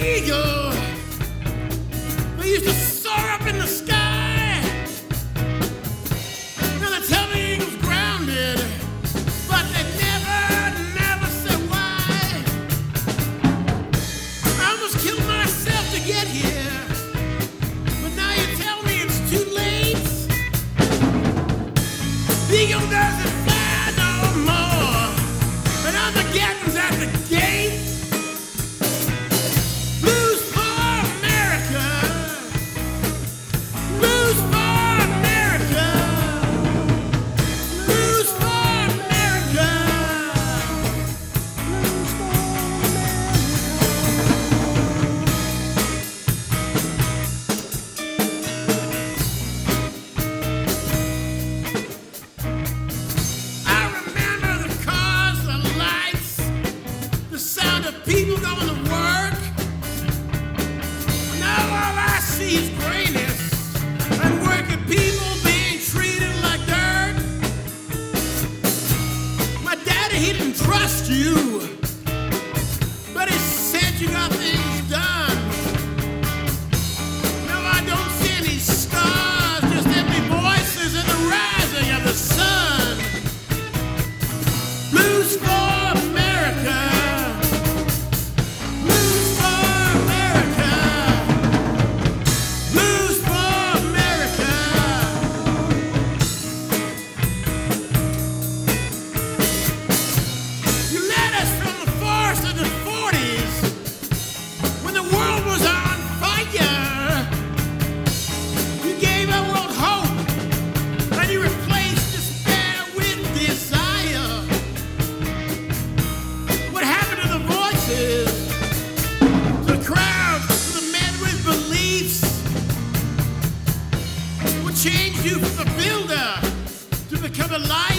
eagle. They used to soar up in the sky. Now they tell me eagle's grounded, but they never say why. I almost killed myself to get here, but now you tell me it's too late. The eagle doesn't fly no more, and Armageddon's at the gate. Blues for America. Blues for America. Blues for America. I remember the cars, the lights, the sound of people going to work. Now all I see is grayness and working people being treated like dirt. My daddy, he didn't trust you, but he said you got things done. Now I don't see any stars, just empty voices in the rising of the sun. Blues for America. Blues for America. Blues for America. You led us from the forest of the 40s when the world was on fire. You gave our world hope, and you replaced despair with desire. What happened to the voices, to the crowd, to the men with beliefs? What changed you from a builder to become a liar?